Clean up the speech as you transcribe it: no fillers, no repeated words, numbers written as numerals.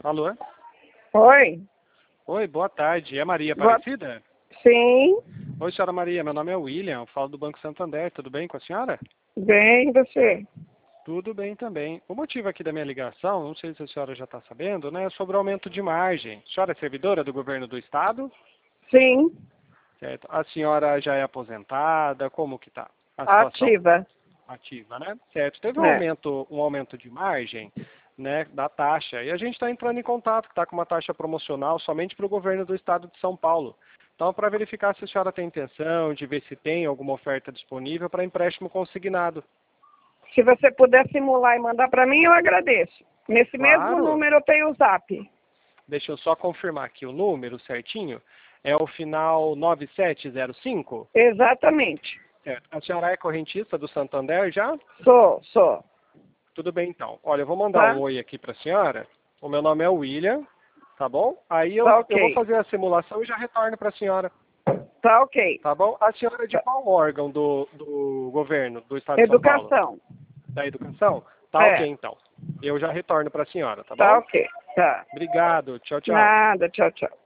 Alô? Oi. Oi, boa tarde. É Maria Boa- Aparecida? Sim, Oi, senhora Maria. Meu nome é William. Eu falo do Banco Santander. Tudo bem com a senhora? bem, você? Tudo bem também. O motivo aqui da minha ligação, não sei se a senhora já está sabendo, né? É sobre o aumento de margem. A senhora é servidora do governo do estado? Sim, Certo. A senhora já é aposentada? Como que tá a situação? ativa. Ativa, né? Certo. Teve É. um aumento de margem, né, da taxa. E a gente está entrando em contato, que está com uma taxa promocional somente para o governo do estado de São Paulo. Então, para verificar se a senhora tem intenção de ver se tem alguma oferta disponível para empréstimo consignado. Se você puder simular e mandar para mim, eu agradeço. Nesse mesmo Claro. número eu tenho o zap. Deixa eu só confirmar aqui o número certinho. É o final 9705? Exatamente. Certo. A senhora é correntista do Santander já? Sou. Tudo bem, então. Olha, eu vou mandar Tá? um oi aqui para a senhora. O meu nome é William, tá bom? Aí Tá eu vou ok. fazer a simulação e já retorno para a senhora, Tá ok. tá bom? A senhora é de Tá. qual órgão do governo do estado de São Paulo? Educação. Da educação? Tá ok, É. então. Eu já retorno para a senhora, tá Tá bom? ok. Tá. Obrigado. Tchau, tchau. Nada. Tchau, tchau.